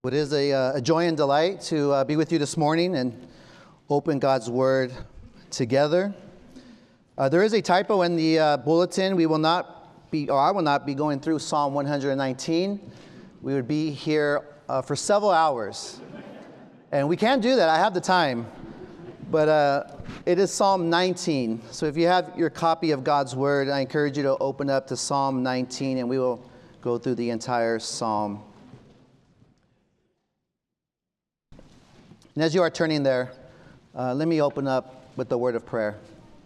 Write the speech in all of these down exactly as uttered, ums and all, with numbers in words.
It is a, uh, a joy and delight to uh, be with you this morning and open God's Word together. Uh, there is a typo in the uh, bulletin. We will not be, or I will not be going through Psalm one nineteen. We would be here uh, for several hours. And we can do that. I have the time. But uh, it is Psalm nineteen. So if you have your copy of God's Word, I encourage you to open up to Psalm nineteen, and we will go through the entire psalm. And as you are turning there, uh, let me open up with the word of prayer.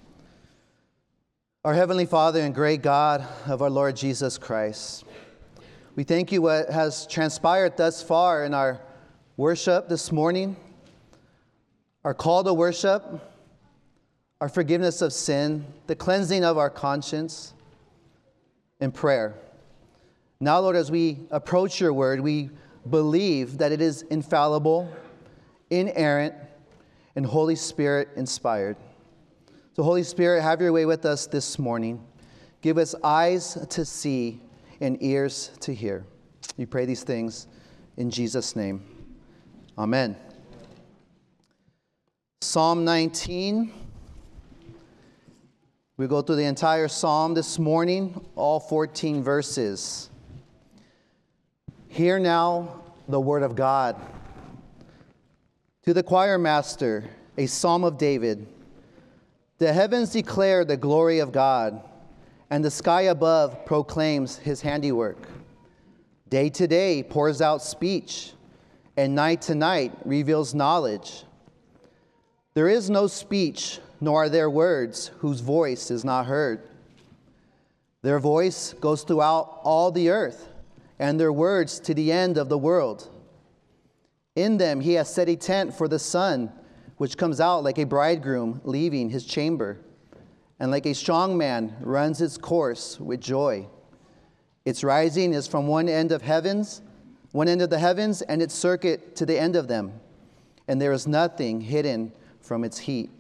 Our Heavenly Father and great God of our Lord Jesus Christ, we thank you what has transpired thus far in our worship this morning, our call to worship, our forgiveness of sin, the cleansing of our conscience, and prayer. Now, Lord, as we approach your word, we believe that it is infallible, inerrant, and Holy Spirit inspired. So Holy Spirit, have your way with us this morning. Give us eyes to see and ears to hear. We pray these things in Jesus' name. Amen. Psalm nineteen. We go through the entire psalm this morning, all fourteen verses. Hear now the word of God. To the choir master, a psalm of David. The heavens declare the glory of God, and the sky above proclaims his handiwork. Day to day pours out speech, and night to night reveals knowledge. There is no speech, nor are there words whose voice is not heard. Their voice goes throughout all the earth, and their words to the end of the world. In them he has set a tent for the sun, which comes out like a bridegroom leaving his chamber, and like a strong man runs its course with joy. Its rising is from one end of heavens, one end of the heavens, and its circuit to the end of them, and there is nothing hidden from its heat.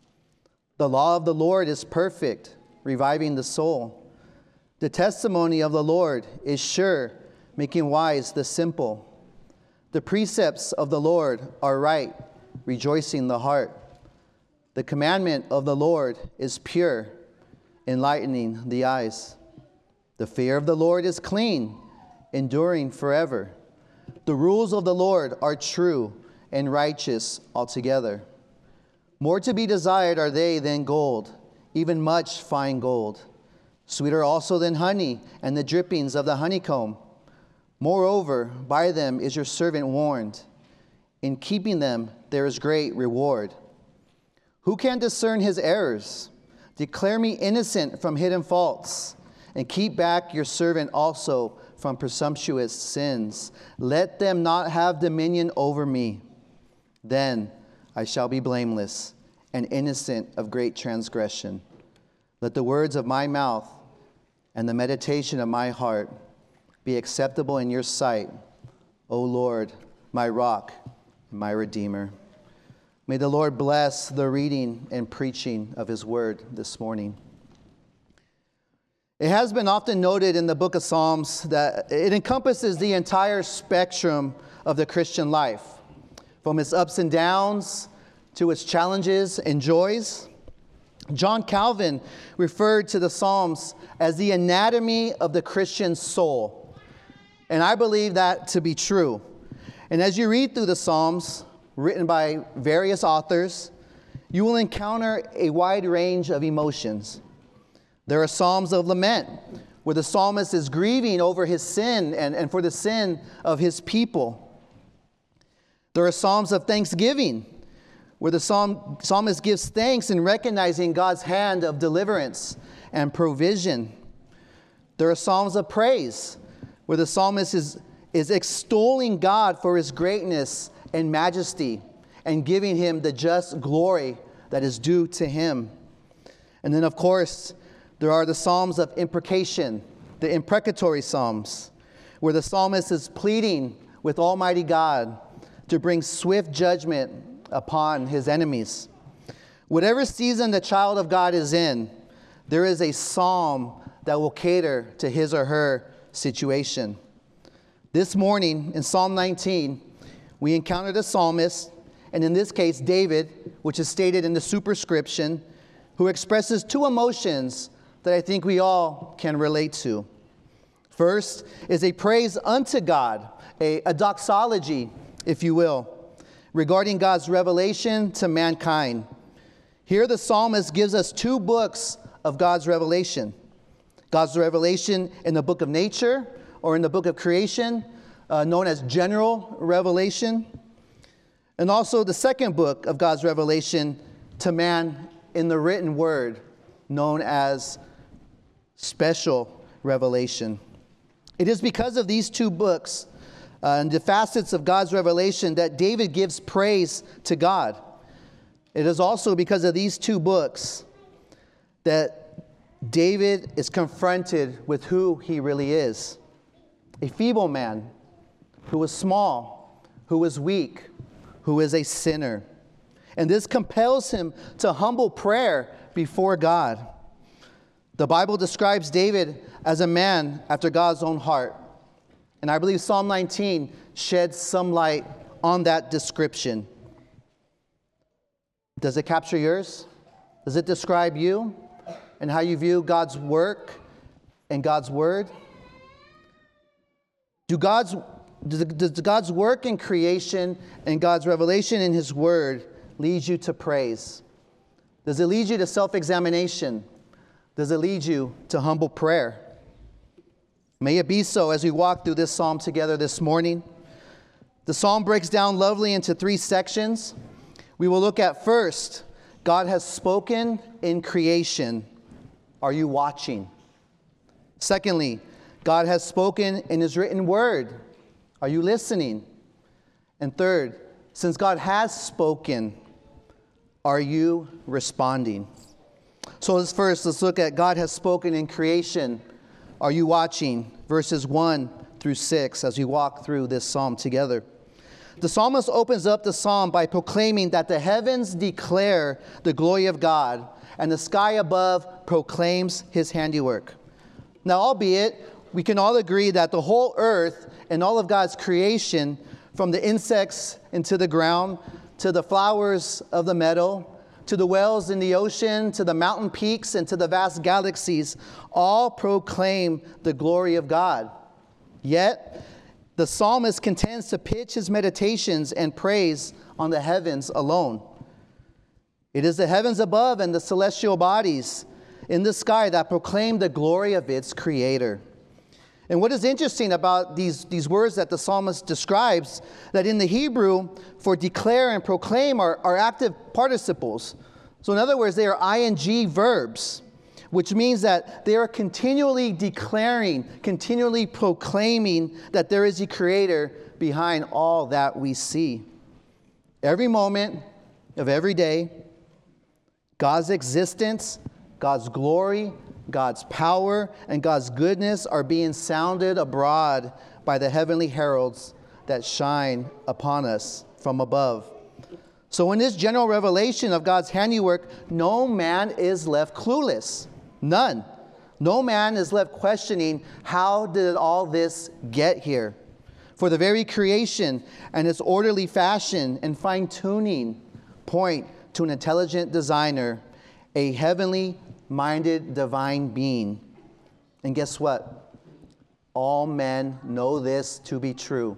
The law of the Lord is perfect, reviving the soul. The testimony of the Lord is sure, making wise the simple. The precepts of the Lord are right, rejoicing the heart. The commandment of the Lord is pure, enlightening the eyes. The fear of the Lord is clean, enduring forever. The rules of the Lord are true and righteous altogether. More to be desired are they than gold, even much fine gold. Sweeter also than honey and the drippings of the honeycomb. Moreover, by them is your servant warned. In keeping them, there is great reward. Who can discern his errors? Declare me innocent from hidden faults, and keep back your servant also from presumptuous sins. Let them not have dominion over me. Then I shall be blameless and innocent of great transgression. Let the words of my mouth and the meditation of my heart be acceptable in your sight, O Lord, my rock, my redeemer. May the Lord bless the reading and preaching of his word this morning. It has been often noted in the book of Psalms that it encompasses the entire spectrum of the Christian life, from its ups and downs to its challenges and joys. John Calvin referred to the Psalms as the anatomy of the Christian soul. And I believe that to be true. And as you read through the Psalms, written by various authors, you will encounter a wide range of emotions. There are Psalms of lament, where the psalmist is grieving over his sin and, and for the sin of his people. There are Psalms of thanksgiving, where the psalm, psalmist gives thanks in recognizing God's hand of deliverance and provision. There are Psalms of praise, where the psalmist is, is extolling God for his greatness and majesty and giving him the just glory that is due to him. And then, of course, there are the Psalms of imprecation, the imprecatory Psalms, where the psalmist is pleading with Almighty God to bring swift judgment upon his enemies. Whatever season the child of God is in, there is a psalm that will cater to his or her situation. This morning in Psalm nineteen, we encounter the psalmist, and in this case, David, which is stated in the superscription, who expresses two emotions that I think we all can relate to. First is a praise unto God, a, a doxology, if you will, regarding God's revelation to mankind. Here the psalmist gives us two books of God's revelation. God's revelation in the book of nature, or in the book of creation, uh, known as general revelation. And also the second book of God's revelation to man in the written word, known as special revelation. It is because of these two books uh, and the facets of God's revelation that David gives praise to God. It is also because of these two books that David is confronted with who he really is. A feeble man who is small, who is weak, who is a sinner. And this compels him to humble prayer before God. The Bible describes David as a man after God's own heart. And I believe Psalm nineteen sheds some light on that description. Does it capture yours? Does it describe you and how you view God's work and God's word? Do God's, does God's work in creation and God's revelation in his word lead you to praise? Does it lead you to self-examination? Does it lead you to humble prayer? May it be so as we walk through this psalm together this morning. The psalm breaks down lovely into three sections. We will look at first, God has spoken in creation. Are you watching? Secondly, God has spoken in his written word. Are you listening? And third, since God has spoken, are you responding? So let's first, let's look at God has spoken in creation. Are you watching? Verses one through six as we walk through this psalm together. The psalmist opens up the psalm by proclaiming that the heavens declare the glory of God and the sky above proclaims his handiwork. Now, albeit, we can all agree that the whole earth and all of God's creation, from the insects into the ground, to the flowers of the meadow, to the whales in the ocean, to the mountain peaks, and to the vast galaxies, all proclaim the glory of God. Yet, the psalmist contends to pitch his meditations and praise on the heavens alone. It is the heavens above and the celestial bodies in the sky that proclaim the glory of its creator. And what is interesting about these, these words that the psalmist describes, that in the Hebrew, for declare and proclaim are, are active participles. So in other words, they are I N G verbs, which means that they are continually declaring, continually proclaiming that there is a creator behind all that we see. Every moment of every day, God's existence, God's glory, God's power, and God's goodness are being sounded abroad by the heavenly heralds that shine upon us from above. So in this general revelation of God's handiwork, no man is left clueless. None. No man is left questioning, how did all this get here? For the very creation and its orderly fashion and fine-tuning point to an intelligent designer, a heavenly minded divine being. And guess what? All men know this to be true.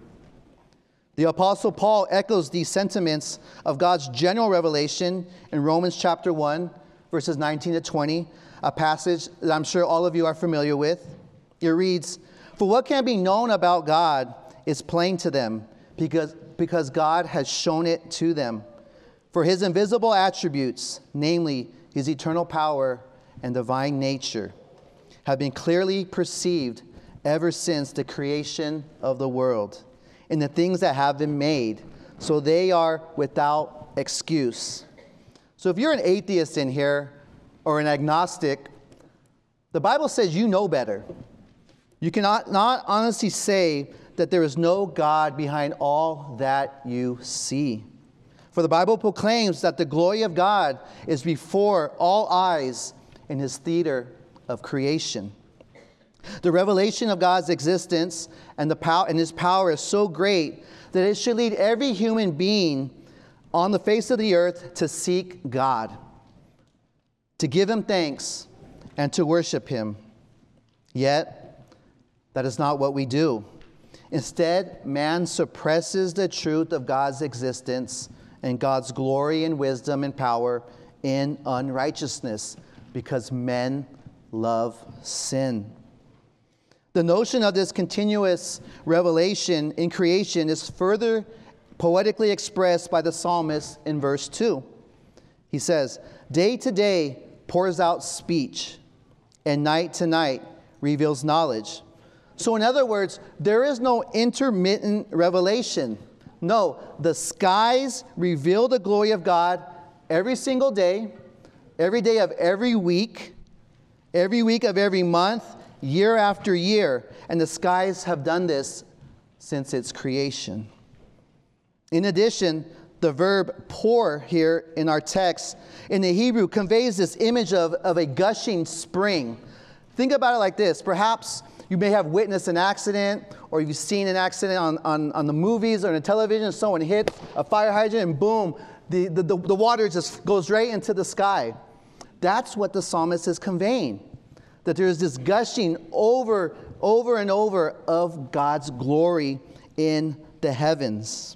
The Apostle Paul echoes these sentiments of God's general revelation in Romans chapter one, verses nineteen to twenty, a passage that I'm sure all of you are familiar with. It reads, "For what can be known about God is plain to them, because, because God has shown it to them. For his invisible attributes, namely his eternal power and divine nature, have been clearly perceived ever since the creation of the world, in the things that have been made, so they are without excuse." So if you're an atheist in here, or an agnostic, the Bible says you know better. You cannot not honestly say that there is no God behind all that you see. For the Bible proclaims that the glory of God is before all eyes in his theater of creation. The revelation of God's existence and the power and his power is so great that it should lead every human being on the face of the earth to seek God, to give him thanks, and to worship him. Yet, that is not what we do. Instead, man suppresses the truth of God's existence and God's glory and wisdom and power in unrighteousness, because men love sin. The notion of this continuous revelation in creation is further poetically expressed by the psalmist in verse two. He says, "Day to day pours out speech, and night to night reveals knowledge." So in other words, there is no intermittent revelation. No, the skies reveal the glory of God every single day, every day of every week, every week of every month, year after year. And the skies have done this since its creation. In addition, the verb pour here in our text in the Hebrew conveys this image of, of a gushing spring. Think about it like this. Perhaps you may have witnessed an accident, or you've seen an accident on, on, on the movies or on the television. Someone hit a fire hydrant and boom, the, the, the, the water just goes right into the sky. That's what the psalmist is conveying, that there is this gushing over, over and over of God's glory in the heavens.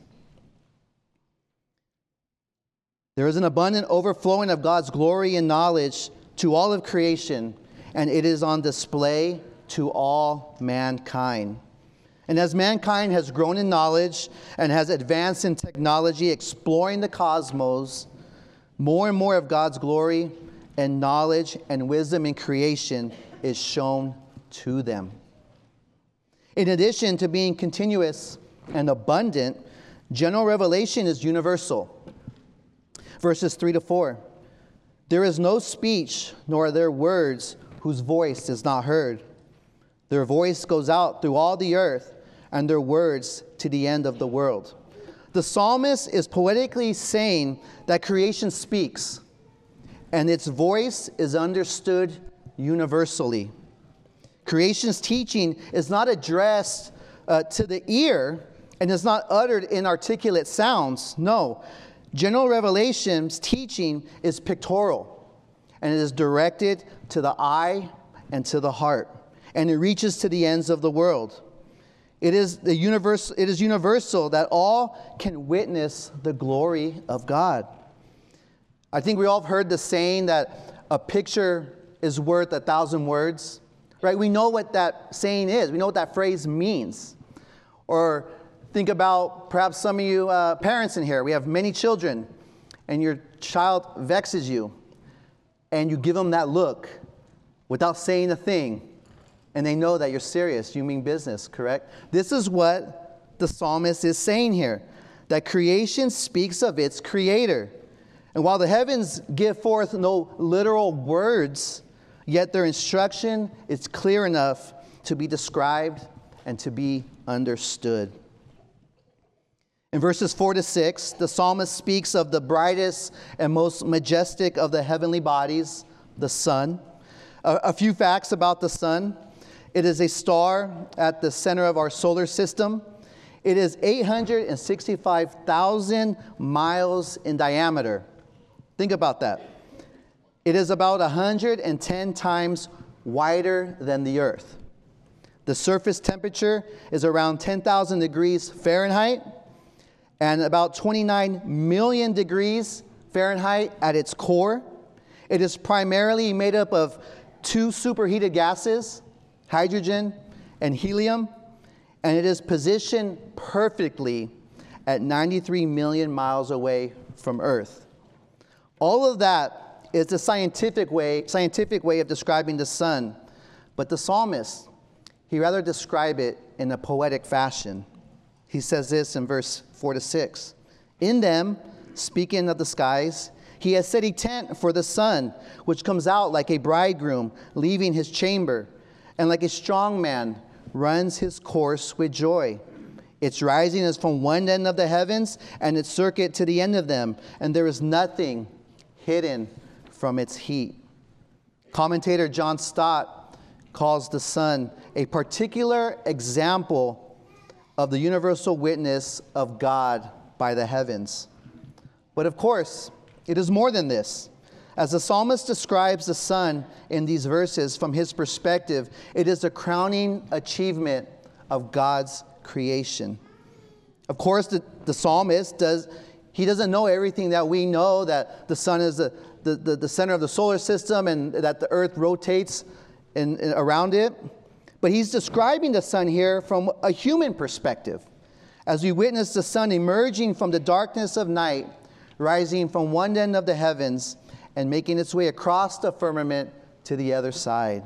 There is an abundant overflowing of God's glory and knowledge to all of creation, and it is on display to all mankind. And as mankind has grown in knowledge and has advanced in technology, exploring the cosmos, more and more of God's glory and knowledge and wisdom in creation is shown to them. In addition to being continuous and abundant, general revelation is universal. Verses three to four. "There is no speech, nor are there words whose voice is not heard. Their voice goes out through all the earth, and their words to the end of the world." The psalmist is poetically saying that creation speaks, and its voice is understood universally. Creation's teaching is not addressed uh, to the ear and is not uttered in articulate sounds. No. General Revelation's teaching is pictorial, and it is directed to the eye and to the heart, and it reaches to the ends of the world. It is the universe, it is universal that all can witness the glory of God. I think we all have heard the saying that a picture is worth a thousand words, right? We know what that saying is. We know what that phrase means. Or think about perhaps some of you uh, parents in here. We have many children, and your child vexes you, and you give them that look without saying a thing, and they know that you're serious. You mean business, correct? This is what the psalmist is saying here, that creation speaks of its creator. And while the heavens give forth no literal words, yet their instruction is clear enough to be described and to be understood. In verses four to six, the psalmist speaks of the brightest and most majestic of the heavenly bodies, the sun. A, a few facts about the sun. It is a star at the center of our solar system. It is eight hundred sixty-five thousand miles in diameter. Think about that. It is about one hundred ten times wider than the earth. The surface temperature is around ten thousand degrees Fahrenheit and about twenty-nine million degrees Fahrenheit at its core. It is primarily made up of two superheated gases, hydrogen and helium, and it is positioned perfectly at ninety-three million miles away from Earth. All of that is the scientific way, scientific way of describing the sun, but the psalmist, he rather describe it in a poetic fashion. He says this in verse four to six. "In them, speaking of the skies, he has set a tent for the sun, which comes out like a bridegroom leaving his chamber, and like a strong man runs his course with joy. Its rising is from one end of the heavens, and its circuit to the end of them, and there is nothing hidden from its heat." Commentator John Stott calls the sun a particular example of the universal witness of God by the heavens. But of course, it is more than this. As the psalmist describes the Son in these verses from his perspective, it is the crowning achievement of God's creation. Of course, the, the psalmist does, he doesn't know everything that we know, that the sun is the, the, the, the center of the solar system and that the earth rotates in, in, around it. But he's describing the sun here from a human perspective, as we witness the sun emerging from the darkness of night, rising from one end of the heavens and making its way across the firmament to the other side.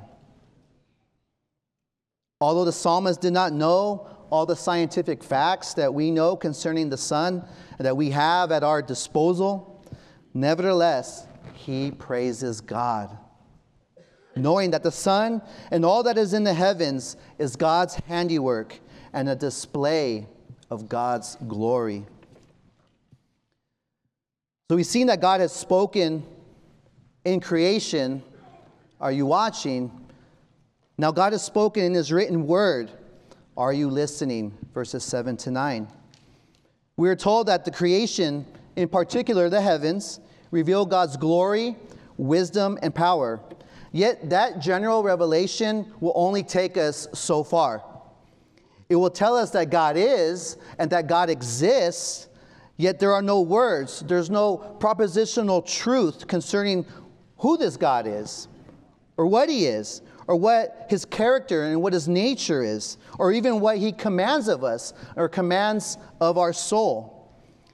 Although the psalmist did not know all the scientific facts that we know concerning the sun and that we have at our disposal, nevertheless, he praises God, knowing that the sun and all that is in the heavens is God's handiwork and a display of God's glory. So we've seen that God has spoken in creation. Are you watching? Now God has spoken in his written word. Are you listening? Verses seven to nine. We are told that the creation, in particular the heavens, reveal God's glory, wisdom, and power. Yet that general revelation will only take us so far. It will tell us that God is and that God exists, yet there are no words. There's no propositional truth concerning who this God is, or what he is, or what his character and what his nature is, or even what he commands of us, or commands of our soul.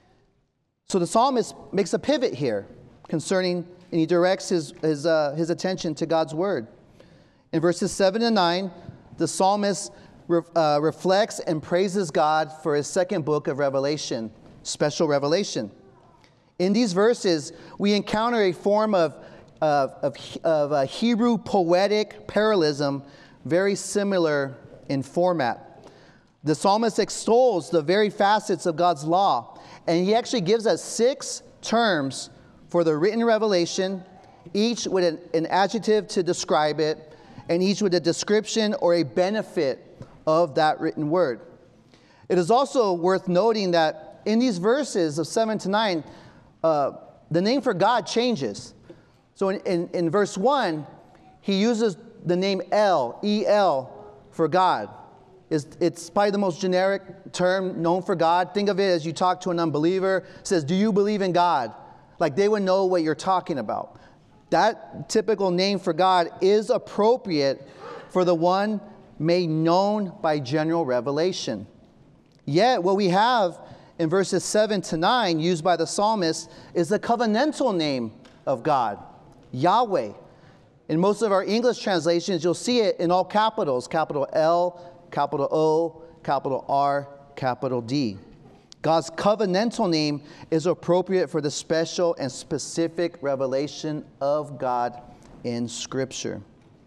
So the psalmist makes a pivot here concerning, and he directs his, his, uh, his attention to God's word. In verses seven and nine, the psalmist re, uh, reflects and praises God for his second book of Revelation, special revelation. In these verses, we encounter a form of Of, of, of a Hebrew poetic parallelism very similar in format. The psalmist extols the very facets of God's law, and he actually gives us six terms for the written revelation, each with an, an adjective to describe it, and each with a description or a benefit of that written word. It is also worth noting that in these verses of seven to nine, uh, the name for God changes. So in, in, in verse one, he uses the name El, E L, for God. It's, it's probably the most generic term known for God. Think of it as you talk to an unbeliever. It says, do you believe in God? Like they would know what you're talking about. That typical name for God is appropriate for the one made known by general revelation. Yet what we have in verses seven to nine used by the psalmist is the covenantal name of God, Yahweh. In most of our English translations, you'll see it in all capitals, capital L, capital O, capital R, capital D. God's covenantal name is appropriate for the special and specific revelation of God in Scripture.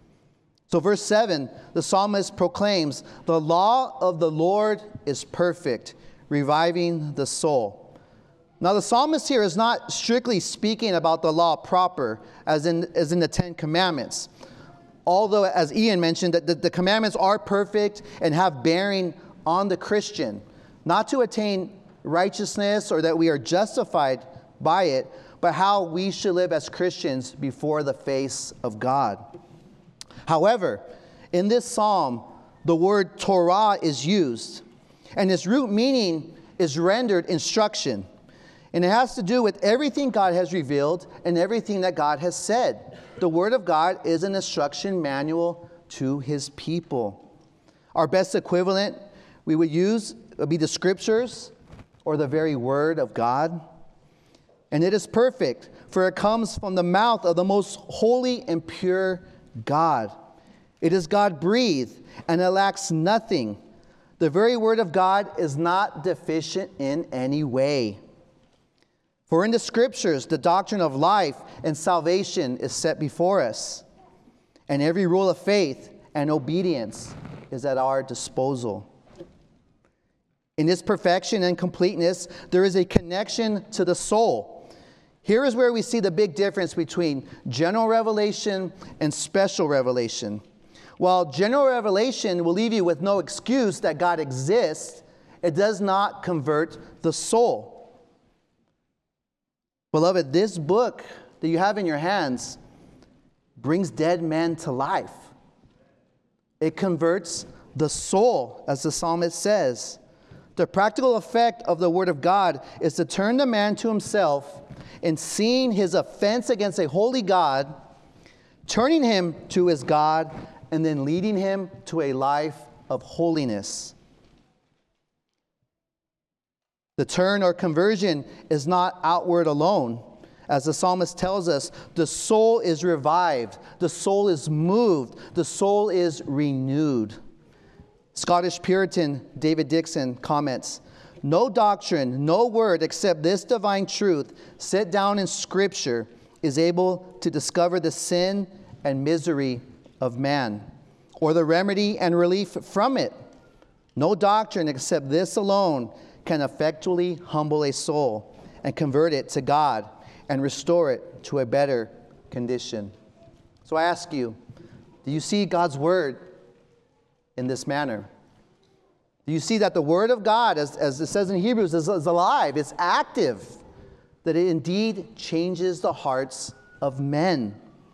So verse seven, the psalmist proclaims, the law of the Lord is perfect, reviving the soul. Now the psalmist here is not strictly speaking about the law proper, as in, as in the Ten Commandments. Although, as Ian mentioned, that the, the commandments are perfect and have bearing on the Christian, not to attain righteousness or that we are justified by it, but how we should live as Christians before the face of God. However, in this psalm, the word Torah is used, and its root meaning is rendered instruction. And it has to do with everything God has revealed and everything that God has said. The Word of God is an instruction manual to His people. Our best equivalent we would use would be the Scriptures or the very Word of God. And it is perfect, for it comes from the mouth of the most holy and pure God. It is God-breathed, and it lacks nothing. The very Word of God is not deficient in any way. For in the Scriptures, the doctrine of life and salvation is set before us, and every rule of faith and obedience is at our disposal. In its perfection and completeness, there is a connection to the soul. Here is where we see the big difference between general revelation and special revelation. While general revelation will leave you with no excuse that God exists, It does not convert the soul. Beloved, this book that you have in your hands brings dead men to life. It converts the soul, as the psalmist says. The practical effect of the Word of God is to turn the man to himself in seeing his offense against a holy God, turning him to his God, and then leading him to a life of holiness. The turn or conversion is not outward alone. As the psalmist tells us, the soul is revived, the soul is moved, the soul is renewed. Scottish Puritan David Dixon comments, "No doctrine, no word except this divine truth set down in Scripture is able to discover the sin and misery of man, or the remedy and relief from it. No doctrine except this alone can effectually humble a soul and convert it to God and restore it to a better condition." So I ask you, do you see God's Word in this manner? Do you see that the Word of God, as, as it says in Hebrews, is, is alive, it's active, that it indeed changes the hearts of men?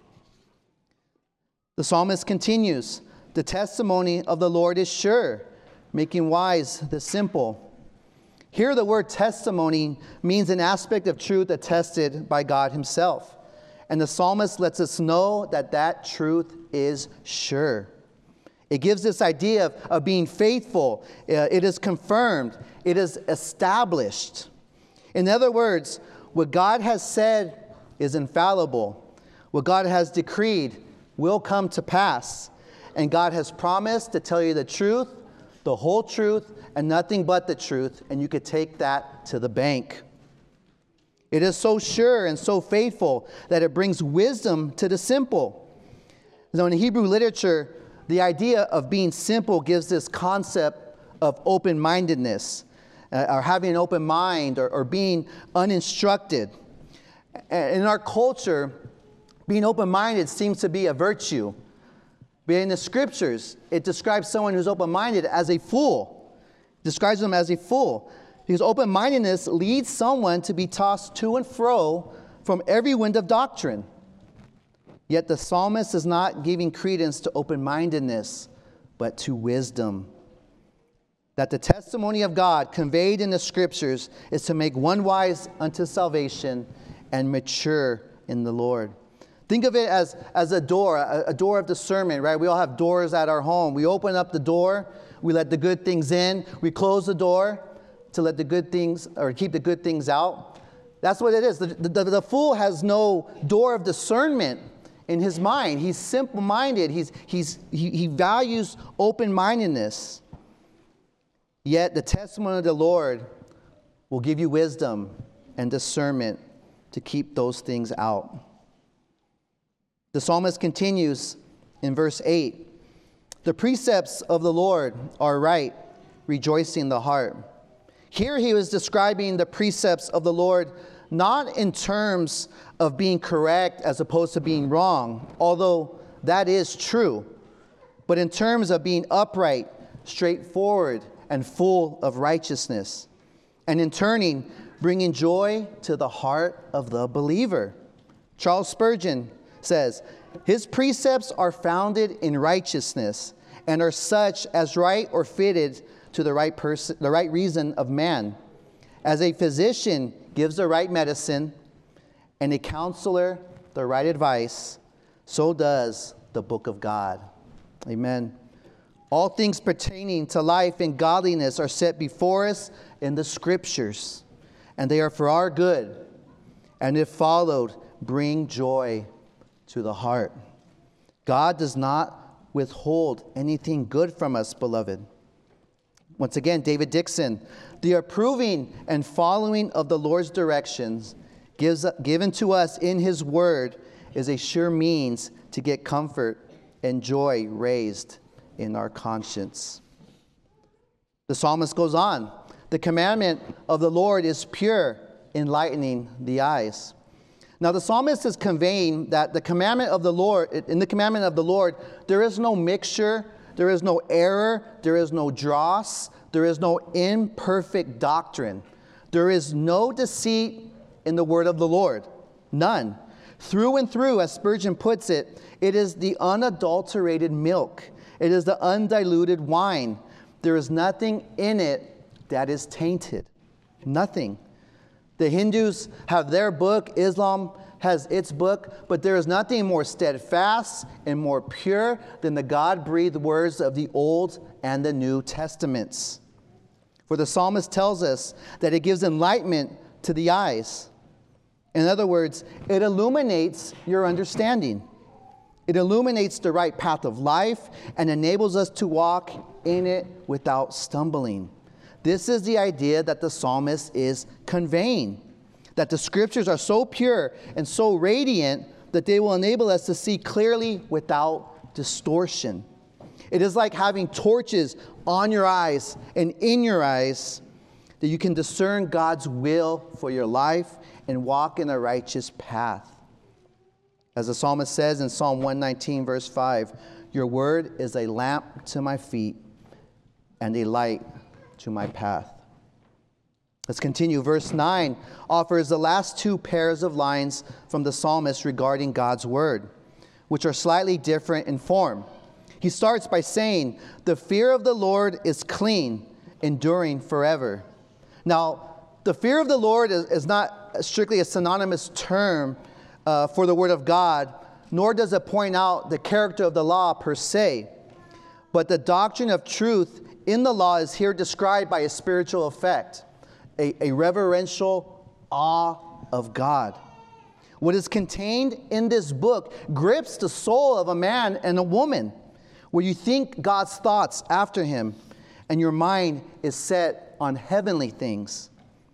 The psalmist continues, "The testimony of the Lord is sure, making wise the simple." Here the word testimony means an aspect of truth attested by God himself. And the psalmist lets us know that that truth is sure. It gives this idea of, of being faithful. Uh, it is confirmed. It is established. In other words, what God has said is infallible. What God has decreed will come to pass. And God has promised to tell you the truth, the whole truth, and nothing but the truth, and you could take that to the bank. It is so sure and so faithful that it brings wisdom to the simple. Now, in Hebrew literature, the idea of being simple gives this concept of open-mindedness, uh, or having an open mind, or, or being uninstructed. In our culture, being open-minded seems to be a virtue. But in the Scriptures, it describes someone who's open-minded as a fool. It describes them as a fool. Because open-mindedness leads someone to be tossed to and fro from every wind of doctrine. Yet the psalmist is not giving credence to open-mindedness, but to wisdom. That the testimony of God conveyed in the Scriptures is to make one wise unto salvation and mature in the Lord. Think of it as, as a door, a, a door of discernment, right? We all have doors at our home. We open up the door, we let the good things in, we close the door to let the good things, or keep the good things out. That's what it is. The, the, the fool has no door of discernment in his mind. He's simple-minded. He's, he's, he, he values open-mindedness. Yet the testimony of the Lord will give you wisdom and discernment to keep those things out. The psalmist continues in verse eight. "The precepts of the Lord are right, rejoicing the heart." Here he was describing the precepts of the Lord not in terms of being correct as opposed to being wrong, although that is true, but in terms of being upright, straightforward, and full of righteousness, and in turning, bringing joy to the heart of the believer. Charles Spurgeon says, "His precepts are founded in righteousness and are such as right or fitted to the right person, the right reason of man. As a physician gives the right medicine and a counselor the right advice, so does the book of God." Amen. All things pertaining to life and godliness are set before us in the Scriptures, and they are for our good, and if followed, bring joy to the heart. God does not withhold anything good from us, beloved. Once again, David Dixon, "The approving and following of the Lord's directions gives, given to us in His Word is a sure means to get comfort and joy raised in our conscience." The psalmist goes on, "The commandment of the Lord is pure, enlightening the eyes." Now the psalmist is conveying that the commandment of the Lord, in the commandment of the Lord, there is no mixture, there is no error, there is no dross, There is no imperfect doctrine. There is no deceit in the word of the Lord. None. Through and through, as Spurgeon puts it, it is the unadulterated milk. It is the undiluted wine. There is nothing in it that is tainted. Nothing. The Hindus have their book. Islam has its book. But there is nothing more steadfast and more pure than the God-breathed words of the Old and the New Testaments. For the psalmist tells us that it gives enlightenment to the eyes. In other words, it illuminates your understanding. It illuminates the right path of life and enables us to walk in it without stumbling. This is the idea that the psalmist is conveying, that the scriptures are so pure and so radiant that they will enable us to see clearly without distortion. It is like having torches on your eyes and in your eyes that you can discern God's will for your life and walk in a righteous path. As the psalmist says in Psalm one nineteen, verse five, your word is a lamp to my feet and a light to my path. Let's continue. Verse nine offers the last two pairs of lines from the psalmist regarding God's word, which are slightly different in form. He starts by saying, the fear of the Lord is clean, enduring forever. Now, the fear of the Lord is, is not strictly a synonymous term uh, for the word of God, nor does it point out the character of the law per se. But the doctrine of truth in the law is here described by a spiritual effect, a, a reverential awe of God. What is contained in this book grips the soul of a man and a woman, where you think God's thoughts after him, and your mind is set on heavenly things.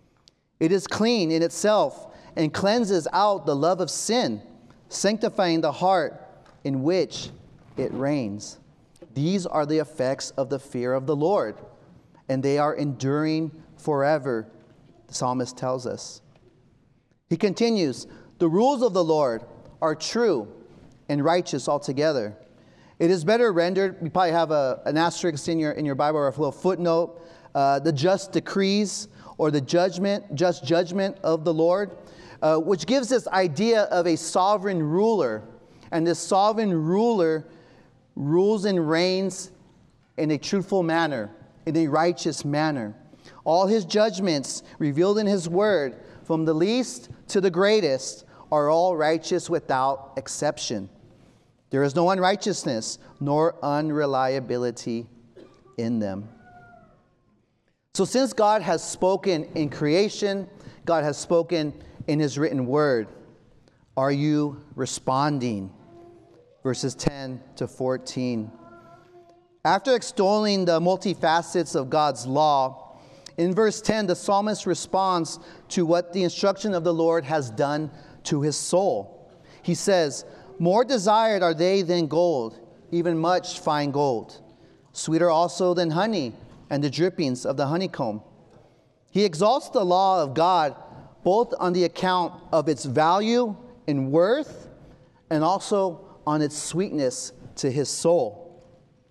It is clean in itself and cleanses out the love of sin, sanctifying the heart in which it reigns. These are the effects of the fear of the Lord, and they are enduring forever, the psalmist tells us. He continues, the rules of the Lord are true and righteous altogether. It is better rendered, you probably have a, an asterisk in your, in your Bible or a little footnote, uh, the just decrees or the judgment, just judgment of the Lord, uh, which gives this idea of a sovereign ruler. And this sovereign ruler rules and reigns in a truthful manner, in a righteous manner. All his judgments revealed in his word, from the least to the greatest, are all righteous without exception. There is no unrighteousness nor unreliability in them. So since God has spoken in creation, God has spoken in his written word, are you responding? Verses ten to fourteen. After extolling the multifacets of God's law, in verse ten, the psalmist responds to what the instruction of the Lord has done to his soul. He says, more desired are they than gold, even much fine gold, sweeter also than honey and the drippings of the honeycomb. He exalts the law of God both on the account of its value and worth, and also on its sweetness to his soul.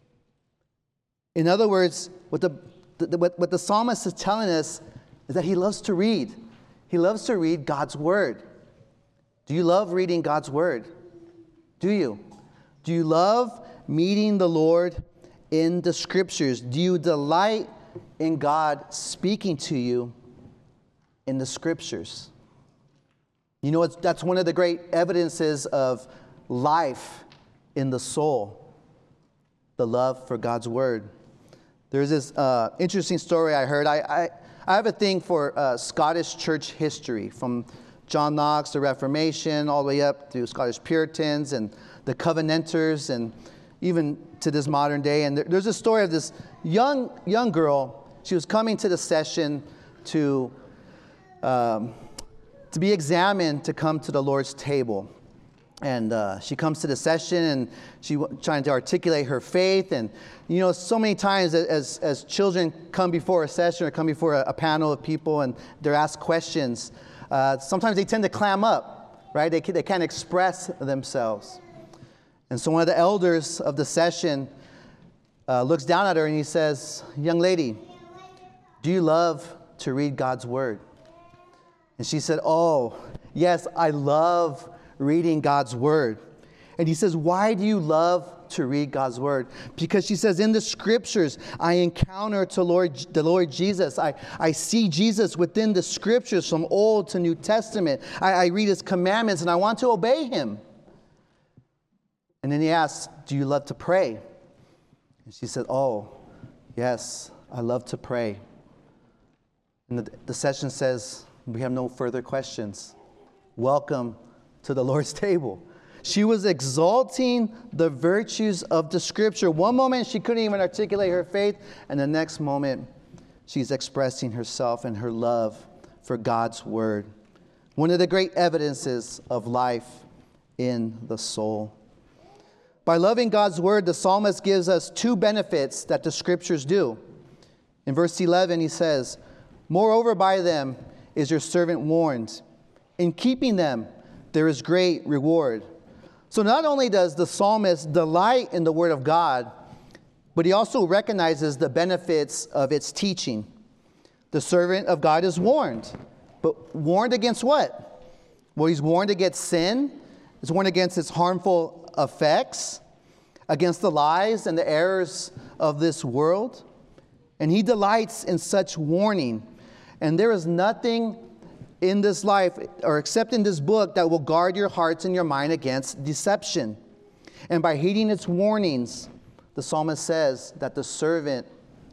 In other words, what the, the, what, what the psalmist is telling us is that he loves to read. He loves to read God's word. Do you love reading God's word? Do you? Do you love meeting the Lord in the scriptures? Do you delight in God speaking to you in the scriptures? You know, it's, that's one of the great evidences of life in the soul, the love for God's word. There's this uh, interesting story I heard. I, I, I have a thing for uh, Scottish church history, from John Knox, the Reformation, all the way up to Scottish Puritans and the Covenanters, and even to this modern day. And there, there's a story of this young young girl. She was coming to the session to um, to be examined to come to the Lord's table. And uh, she comes to the session, and she's trying to articulate her faith. And, you know, so many times as, as children come before a session or come before a, a panel of people and they're asked questions, uh, sometimes they tend to clam up, right? They, they can't express themselves. And so one of the elders of the session uh, looks down at her and he says, young lady, do you love to read God's word? And she said, oh, yes, I love reading God's word. And he says, why do you love to read God's word? Because she says, in the scriptures, I encounter to Lord, the Lord Jesus. I, I see Jesus within the scriptures from Old to New Testament. I, I read his commandments and I want to obey him. And then he asks, do you love to pray? And she said, oh, yes, I love to pray. And the, the session says, we have no further questions. Welcome to the Lord's table. She was exalting the virtues of the scripture. One moment she couldn't even articulate her faith, and the next moment she's expressing herself and her love for God's word. One of the great evidences of life in the soul. By loving God's word, the psalmist gives us two benefits that the scriptures do. In verse eleven, he says, moreover, by them is your servant warned. In keeping them, there is great reward. So not only does the psalmist delight in the word of God, but he also recognizes the benefits of its teaching. The servant of God is warned. But warned against what? Well, he's warned against sin. He's warned against its harmful effects, against the lies and the errors of this world. And he delights in such warning. And there is nothing in this life, or except in this book, that will guard your hearts and your mind against deception. And by heeding its warnings, the psalmist says that the servant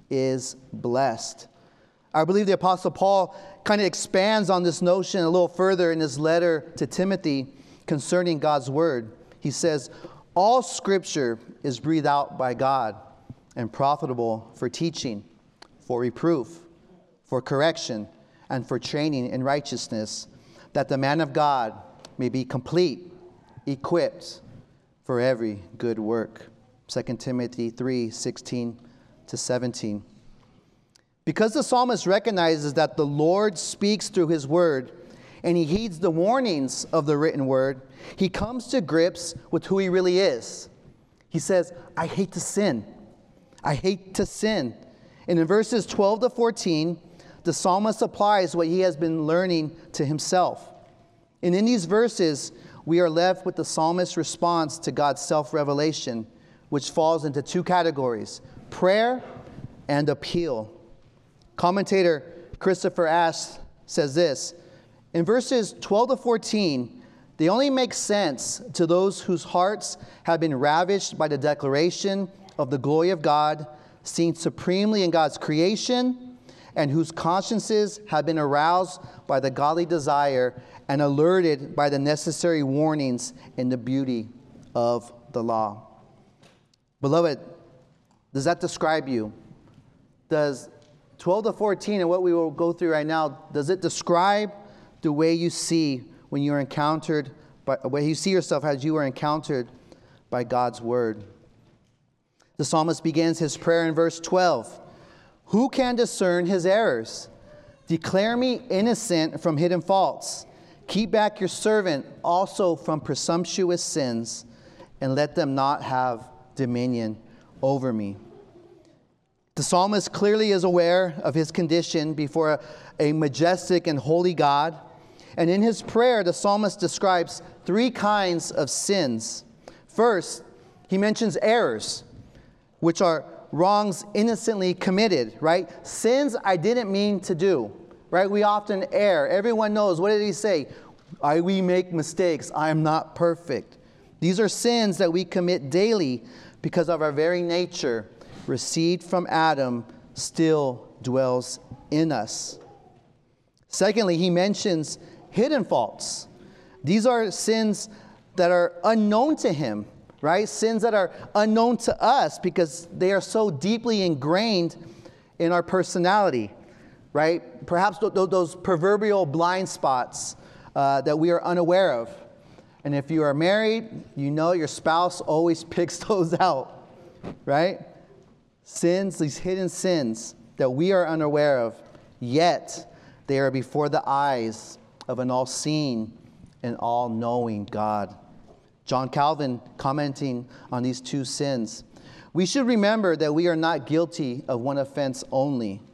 is blessed. I believe the Apostle Paul kind of expands on this notion a little further in his letter to Timothy concerning God's word. He says, all scripture is breathed out by God and profitable for teaching, for reproof, for correction, and for training in righteousness, that the man of God may be complete, equipped for every good work. Second Timothy three, sixteen to seventeen. Because the psalmist recognizes that the Lord speaks through his word, and he heeds the warnings of the written word, he comes to grips with who he really is. He says, I hate to sin. I hate to sin. And in verses twelve to fourteen, the psalmist applies what he has been learning to himself. And in these verses, we are left with the psalmist's response to God's self-revelation, which falls into two categories, prayer and appeal. Commentator Christopher Ash says this, in verses twelve to fourteen, they only make sense to those whose hearts have been ravished by the declaration of the glory of God, seen supremely in God's creation, and whose consciences have been aroused by the godly desire and alerted by the necessary warnings in the beauty of the law. Beloved, does that describe you? Does twelve to fourteen and what we will go through right now, does it describe the way you see when you are encountered, by the way you see yourself as you are encountered by God's word? The psalmist begins his prayer in verse twelve. Who can discern his errors? Declare me innocent from hidden faults. Keep back your servant also from presumptuous sins, and let them not have dominion over me. The psalmist clearly is aware of his condition before a, a majestic and holy God. And in his prayer, the psalmist describes three kinds of sins. First, he mentions errors, which are wrongs innocently committed, right? Sins I didn't mean to do, right? We often err. Everyone knows. What did he say? I, we make mistakes. I am not perfect. These are sins that we commit daily because of our very nature, received from Adam, still dwells in us. Secondly, he mentions hidden faults. These are sins that are unknown to him, right? Sins that are unknown to us because they are so deeply ingrained in our personality, right? Perhaps th- th- those proverbial blind spots uh, that we are unaware of. And if you are married, you know your spouse always picks those out, right? Sins, these hidden sins that we are unaware of, yet they are before the eyes of an all-seeing and all-knowing God. John Calvin, commenting on these two sins, we should remember that we are not guilty of one offense only,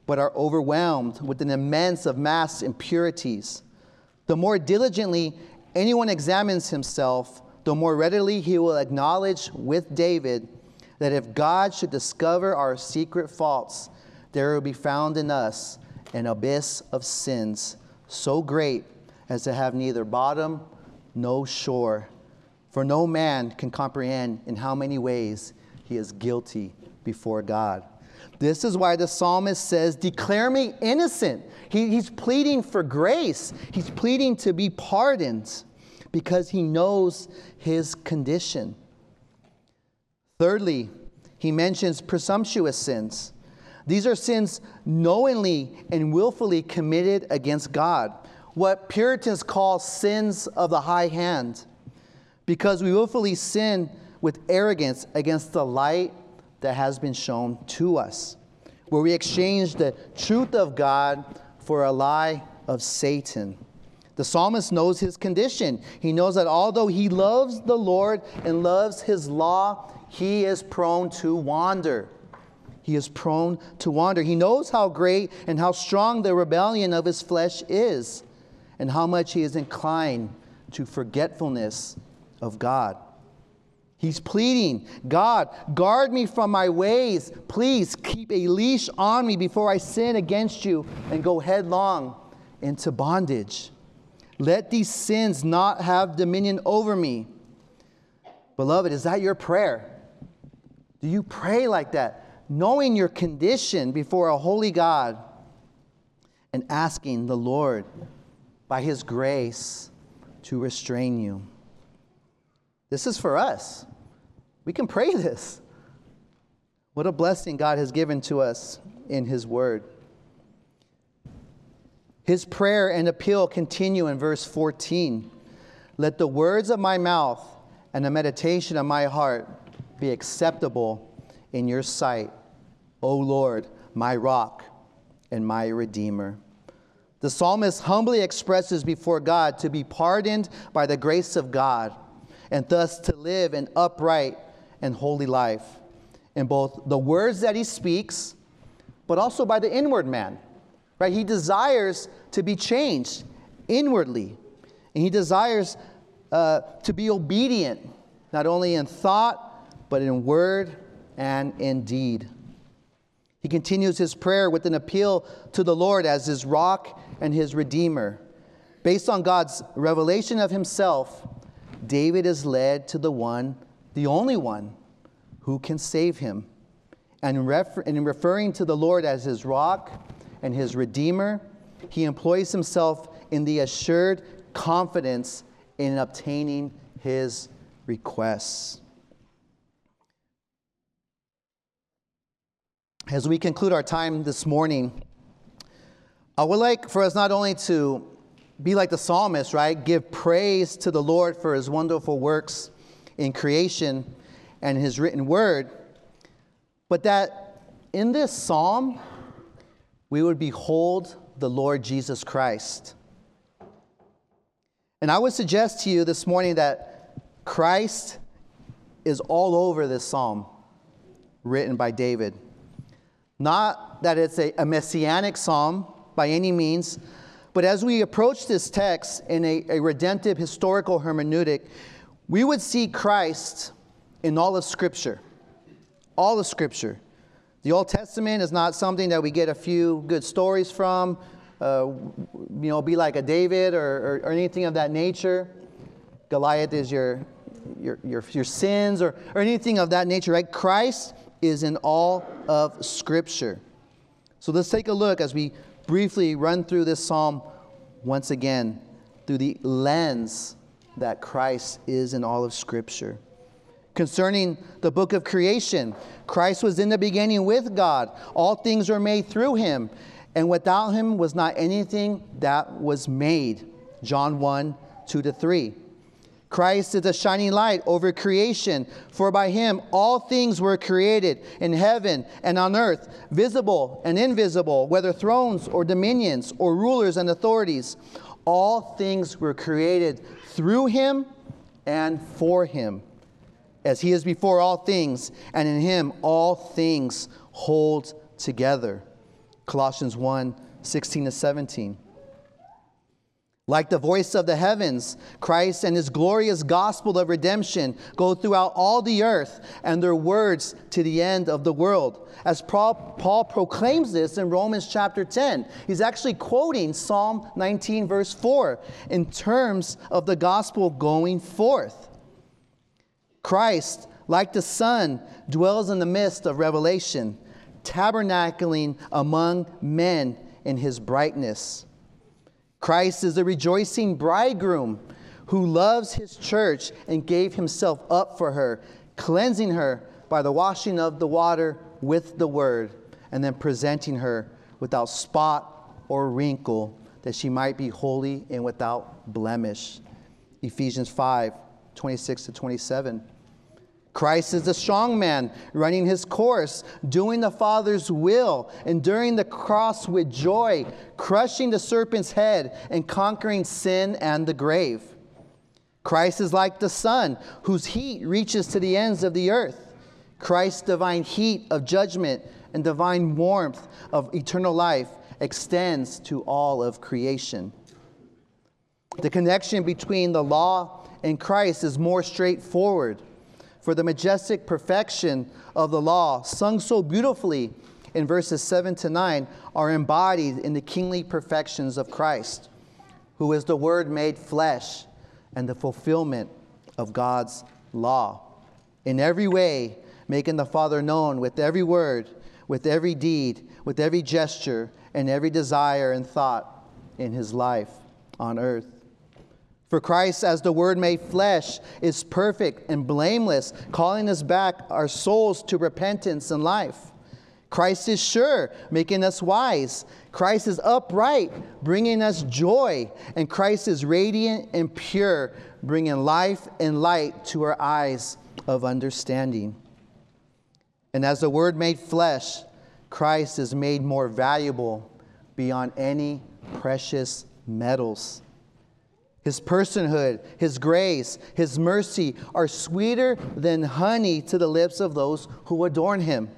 but are overwhelmed with an immense of mass impurities. The more diligently anyone examines himself, the more readily he will acknowledge with David that if God should discover our secret faults, there will be found in us an abyss of sins so great as to have neither bottom nor shore. For no man can comprehend in how many ways he is guilty before God. This is why the psalmist says, declare me innocent. He, he's pleading for grace. He's pleading to be pardoned because he knows his condition. Thirdly, he mentions presumptuous sins. These are sins knowingly and willfully committed against God, what Puritans call sins of the high hand, because we willfully sin with arrogance against the light that has been shown to us, where we exchange the truth of God for a lie of Satan. The psalmist knows his condition. He knows that although he loves the Lord and loves his law, he is prone to wander. He is prone to wander. He knows how great and how strong the rebellion of his flesh is, and how much he is inclined to forgetfulness of God. He's pleading, God, guard me from my ways. Please keep a leash on me before I sin against you and go headlong into bondage. Let these sins not have dominion over me. Beloved, is that your prayer? Do you pray like that, knowing your condition before a holy God and asking the Lord by his grace to restrain you? This is for us. We can pray this. What a blessing God has given to us in his word. His prayer and appeal continue in verse fourteen. Let the words of my mouth and the meditation of my heart be acceptable in your sight, O Lord, my rock and my redeemer. The psalmist humbly expresses before God to be pardoned by the grace of God, and thus to live an upright and holy life in both the words that he speaks, but also by the inward man. Right? He desires to be changed inwardly, and he desires uh, to be obedient, not only in thought, but in word and in deed. He continues his prayer with an appeal to the Lord as his rock and his redeemer. Based on God's revelation of himself, David is led to the one, the only one, who can save him. And in, refer- and in referring to the Lord as his rock and his redeemer, he employs himself in the assured confidence in obtaining his requests. As we conclude our time this morning, I would like for us not only to be like the psalmist, right? Give praise to the Lord for his wonderful works in creation and his written word, but that in this psalm, we would behold the Lord Jesus Christ. And I would suggest to you this morning that Christ is all over this psalm written by David. Not that it's a, a messianic psalm by any means, but as we approach this text in a, a redemptive historical hermeneutic, we would see Christ in all of Scripture. All of Scripture. The Old Testament is not something that we get a few good stories from, uh, you know, be like a David or, or, or anything of that nature. Goliath is your, your, your, your sins or, or anything of that nature, right? Christ is in all of Scripture. So let's take a look as we briefly run through this psalm once again through the lens that Christ is in all of Scripture. Concerning the book of creation, Christ was in the beginning with God. All things were made through him, and without him was not anything that was made. John one, two to three. Christ is a shining light over creation, for by him all things were created in heaven and on earth, visible and invisible, whether thrones or dominions or rulers and authorities. All things were created through him and for him. As he is before all things, and in him all things hold together. Colossians one, sixteen to seventeen. Like the voice of the heavens, Christ and his glorious gospel of redemption go throughout all the earth, and their words to the end of the world. As Paul, Paul proclaims this in Romans chapter ten, he's actually quoting Psalm nineteen, verse four, in terms of the gospel going forth. Christ, like the sun, dwells in the midst of revelation, tabernacling among men in his brightness. Christ is the rejoicing bridegroom who loves his church and gave himself up for her, cleansing her by the washing of the water with the word, and then presenting her without spot or wrinkle, that she might be holy and without blemish. Ephesians five, twenty-six to twenty-seven. Christ is the strong man, running his course, doing the Father's will, enduring the cross with joy, crushing the serpent's head, and conquering sin and the grave. Christ is like the sun, whose heat reaches to the ends of the earth. Christ's divine heat of judgment and divine warmth of eternal life extends to all of creation. The connection between the law and Christ is more straightforward. For the majestic perfection of the law, sung so beautifully in verses seven to nine, are embodied in the kingly perfections of Christ, who is the Word made flesh and the fulfillment of God's law. In every way, making the Father known with every word, with every deed, with every gesture, and every desire and thought in his life on earth. For Christ, as the Word made flesh, is perfect and blameless, calling us back our souls to repentance and life. Christ is sure, making us wise. Christ is upright, bringing us joy. And Christ is radiant and pure, bringing life and light to our eyes of understanding. And as the Word made flesh, Christ is made more valuable beyond any precious metals. His personhood, his grace, his mercy are sweeter than honey to the lips of those who adorn him.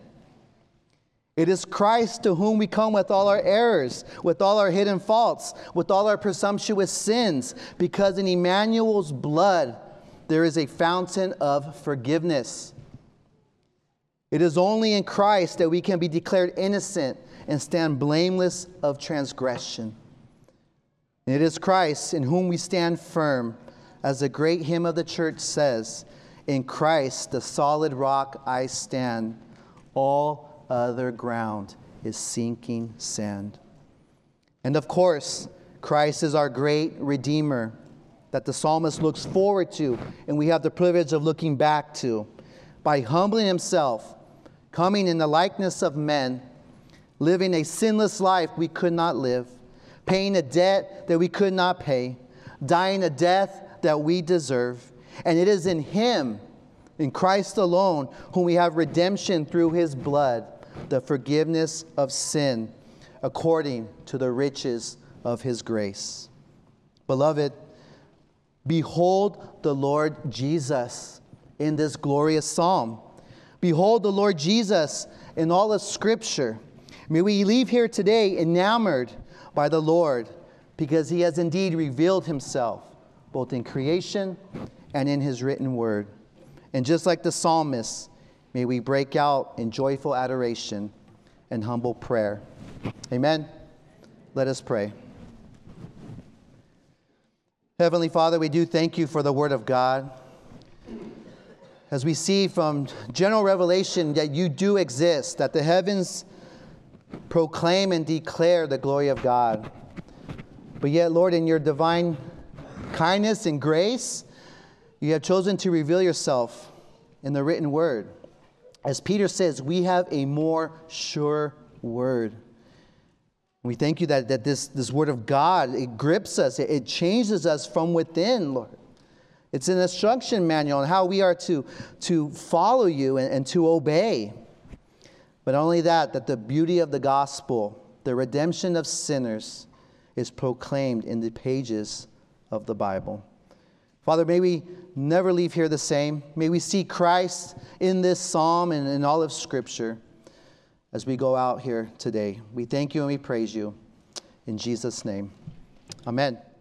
It is Christ to whom we come with all our errors, with all our hidden faults, with all our presumptuous sins, because in Emmanuel's blood there is a fountain of forgiveness. It is only in Christ that we can be declared innocent and stand blameless of transgression. And it is Christ in whom we stand firm, as the great hymn of the church says, "In Christ, the solid rock, I stand. All other ground is sinking sand." And of course, Christ is our great Redeemer that the psalmist looks forward to, and we have the privilege of looking back to. By humbling himself, coming in the likeness of men, living a sinless life we could not live, paying a debt that we could not pay, dying a death that we deserve. And it is in him, in Christ alone, whom we have redemption through his blood, the forgiveness of sin, according to the riches of his grace. Beloved, behold the Lord Jesus in this glorious psalm. Behold the Lord Jesus in all of Scripture. May we leave here today enamored by the Lord, because he has indeed revealed himself both in creation and in his written word. And just like the psalmist, may we break out in joyful adoration and humble prayer. Amen. Let us pray. Heavenly Father, we do thank you for the word of God. As we see from general revelation that you do exist, that the heavens proclaim and declare the glory of God. But yet, Lord, in your divine kindness and grace, you have chosen to reveal yourself in the written word. As Peter says, we have a more sure word. We thank you that, that this, this word of God, it grips us, it, it changes us from within, Lord. It's an instruction manual on how we are to, to follow you and, and to obey. But not only that, that the beauty of the gospel, the redemption of sinners, is proclaimed in the pages of the Bible. Father, may we never leave here the same. May we see Christ in this psalm and in all of Scripture. as we go out here today. We thank you and we praise you. In Jesus' name, amen.